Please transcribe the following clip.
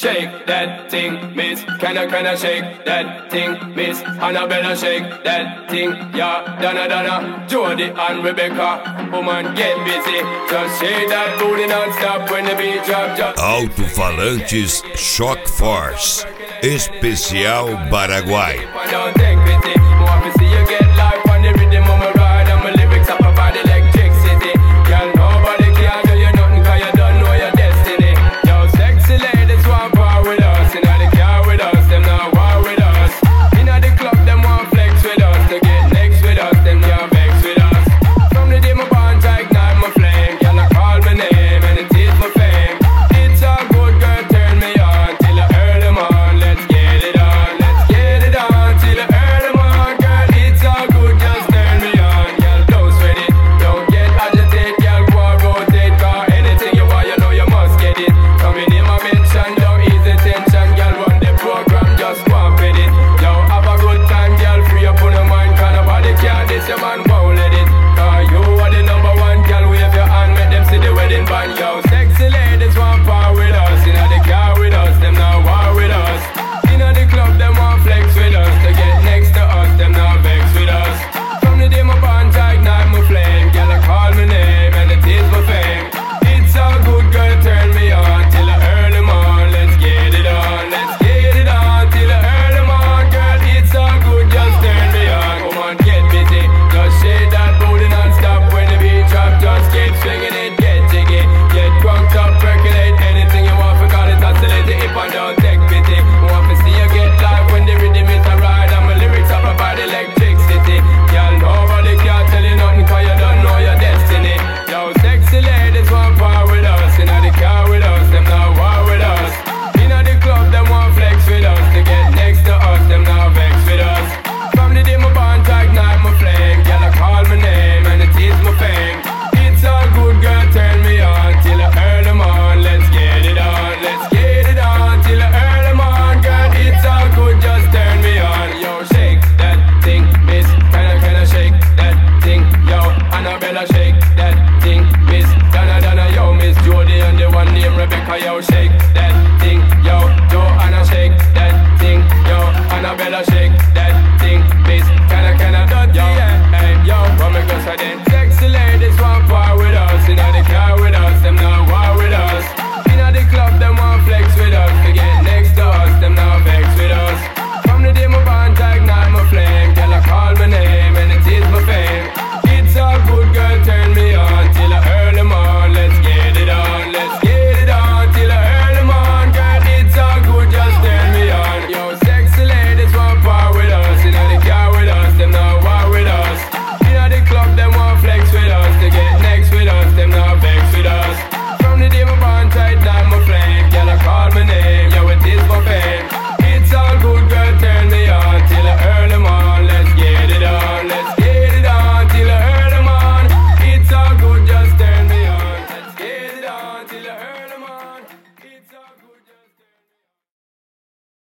Shake that thing, miss. Can I shake that thing, miss? Annabella, shake that thing, yeah. Donna, Jody and Rebecca. Woman, get busy. Just shake that booty non-stop when the beat drop. Alto-falantes Shock Force. Especial Paraguai. Don't take pity. More to see you get life on the rhythm of my ride. And my lyrics up about electricity. Girl, nobody can do you nothing, cause you don't know your destiny. Yo, sexy ladies want power with us. Inna the car with us, them not war with us. Inna the club, them want flex with us. To get next with us, them can't vex with us. From the day my bond, I ignite my flame. Girl, I call my name and it is my fame. It's a good girl, turn me on till I earn them on. Let's get it on till I earn them on. Girl, it's all good, just turn me on. Girl, don't sweat it, don't get agitated. Girl, go and rotate, cause anything you want, you know you must get it. Coming in my mention, don't ease the tension. Girl, run the program, just go and fit it. Yo, have a good time, girl, free up on your mind. Cause nobody can this, your man won't let it. Cause you are the number one, girl, wave your hand, make them see the wedding band. Yo, sexy ladies want power with us. Inna the car with us, them not war with us. Inna the club, them want flex with us. To get next to us, them not vex with us. From the day my bond, I ignite my flame. Girl, I call my name and it is my fame. It's all good, girl, turn me on till I earn them on. Let's get it on till I earn them on. Girl, it's all good, just turn me on. Come on, get busy, just shake that booty non-stop. When the beat drop, just keep swinging it, get jiggy. Get drunk up, percolate anything you want, for call it oscillate. If I don't